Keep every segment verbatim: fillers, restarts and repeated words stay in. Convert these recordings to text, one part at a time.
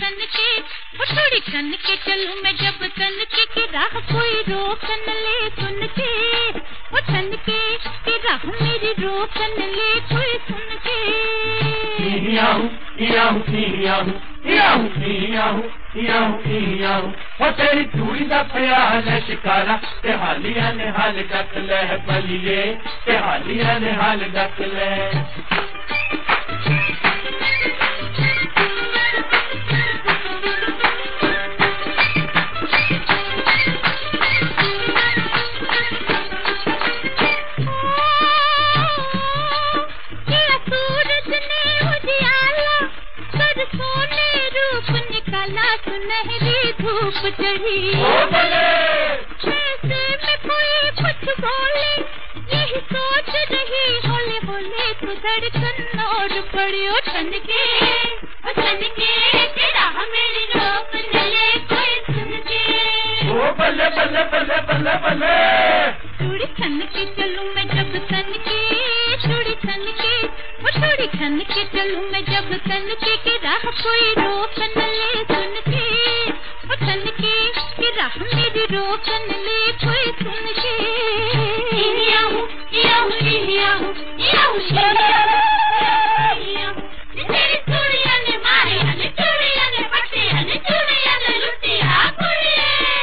सन के, वो थोड़ी सन के चलूं मैं जब तन के, कि राह कोई रोकन ले सुन के, वो तन के कि राह मेरी रोकन ले कोई सुन के। इयाहू इयाहू इयाहू इयाहू इयाहू इयाहू इयाहू, वो तेरी चूड़ी दा ख्याल है शिकारा, ते हालिया ने हाल डक ले बलिए, ते हालिया ने हाल डक ले। सुनहरी धूप चढ़ी ऐसे में कोई कुछ बोले, यही सोच रही होले होले तो धड़कन और पड़ी। ओ ठन के ओ ठन के तेरा मेरी रोक न ले कोई सुन के, ओ बल्ले बल्ले बल्ले बल्ले बल्ले, चूड़ी ठन के चलूं मैं जब तन के, चूड़ी ठन के वो चूड़ी ठन के चलूं मैं जब तन के, कि राह कोई रोक न ले सुन के, वो तन के कि राह मेरी रोकन ले कोई सुन के। इयाहू इयाहू इयाहू इयाहू इयाहू, तेरी चूड़ियां ने मारे हने, चूड़ियां ने पट्टे हने, चूड़ियां ने लुटी आ कुड़िए।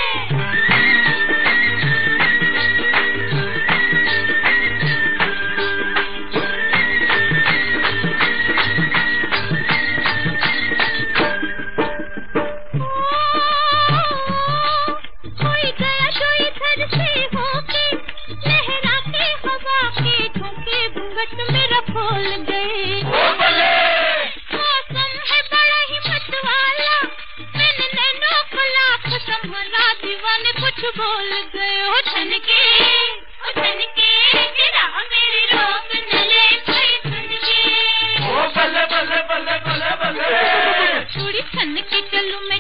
मेरा खोल गए मौसम है बड़ा ही मत वाला, मैंने नैनों को लाख संभाला, दीवाने कुछ बोल गए। ओ ठन के ओ ठन के कि राह मेरी रोक न ले कोई सुन के, ओ बल्ले बल्ले बल्ले बल्ले बल्ले, चूड़ी ठन के चलूं मैं